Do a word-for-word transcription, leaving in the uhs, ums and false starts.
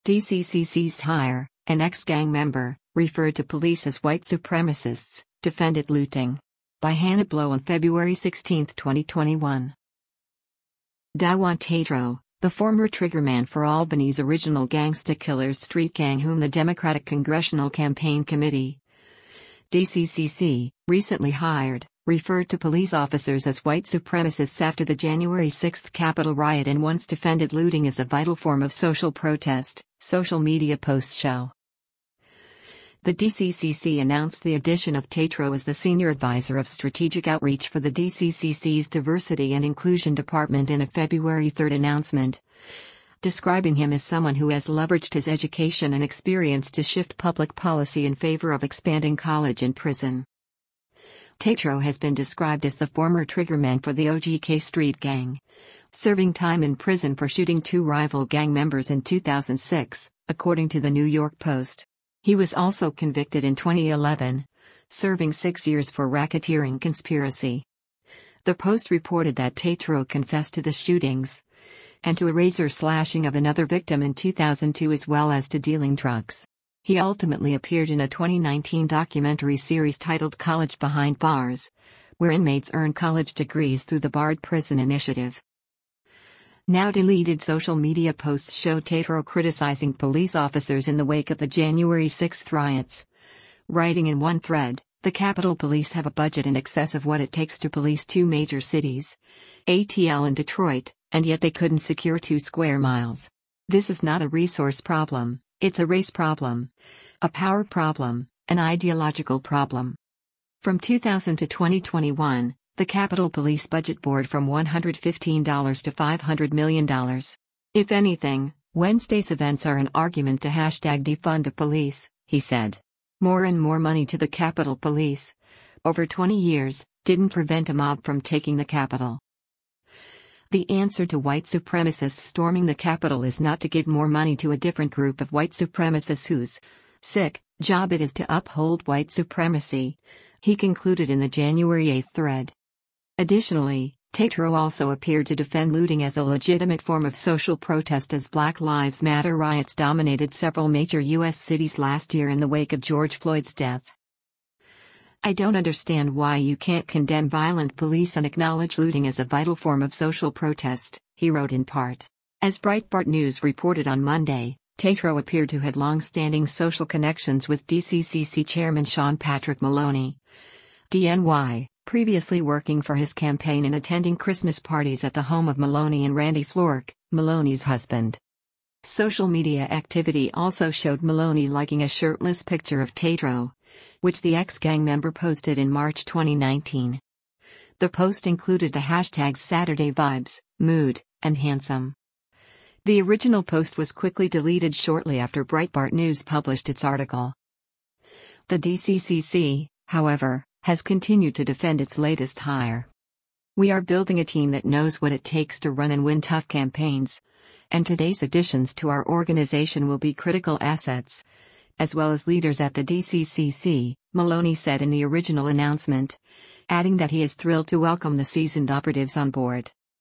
D C C C's hire, an ex-gang member, referred to police as white supremacists, defended looting. By Hannah Blow on February sixteenth, twenty twenty-one. Dawan Tatro, the former triggerman for Albany's original Gangsta Killers street gang whom the Democratic Congressional Campaign Committee, D C C C, recently hired, referred to police officers as white supremacists after the January sixth Capitol riot and once defended looting as a vital form of social protest, social media posts show. The D C C C announced the addition of Tatro as the Senior Advisor of Strategic Outreach for the D C C C's Diversity and Inclusion Department in a February third announcement, describing him as someone who has leveraged his education and experience to shift public policy in favor of expanding college and prison. Tatro has been described as the former triggerman for the O G K Street Gang, serving time in prison for shooting two rival gang members in two thousand six, according to the New York Post. He was also convicted in twenty eleven, serving six years for racketeering conspiracy. The Post reported that Tatro confessed to the shootings and to a razor slashing of another victim in two thousand two as well as to dealing drugs. He ultimately appeared in a twenty nineteen documentary series titled College Behind Bars, where inmates earn college degrees through the Barred Prison Initiative. Now deleted social media posts show Tatro criticizing police officers in the wake of the January sixth riots. Writing in one thread, the Capitol Police have a budget in excess of what it takes to police two major cities, A T L and Detroit, and yet they couldn't secure two square miles. This is not a resource problem, it's a race problem, a power problem, an ideological problem. From two thousand to twenty twenty-one, the Capitol Police budget soared from one hundred fifteen dollars to five hundred million dollars. If anything, Wednesday's events are an argument to hashtag defund the police, he said. More and more money to the Capitol Police, over twenty years, didn't prevent a mob from taking the Capitol. The answer to white supremacists storming the Capitol is not to give more money to a different group of white supremacists whose sick job it is to uphold white supremacy, he concluded in the January eighth thread. Additionally, Tatro also appeared to defend looting as a legitimate form of social protest as Black Lives Matter riots dominated several major U S cities last year in the wake of George Floyd's death. I don't understand why you can't condemn violent police and acknowledge looting as a vital form of social protest, he wrote in part. As Breitbart News reported on Monday, Tatro appeared to have long-standing social connections with D C C C Chairman Sean Patrick Maloney, D N Y, previously working for his campaign and attending Christmas parties at the home of Maloney and Randy Florek, Maloney's husband. Social media activity also showed Maloney liking a shirtless picture of Tatro, which the ex-gang member posted in March twenty nineteen. The post included the hashtags Saturday Vibes, Mood, and Handsome. The original post was quickly deleted shortly after Breitbart News published its article. The D C C C, however, has continued to defend its latest hire. We are building a team that knows what it takes to run and win tough campaigns, and today's additions to our organization will be critical assets, as well as leaders at the D C C C, Maloney said in the original announcement, adding that he is thrilled to welcome the seasoned operatives on board.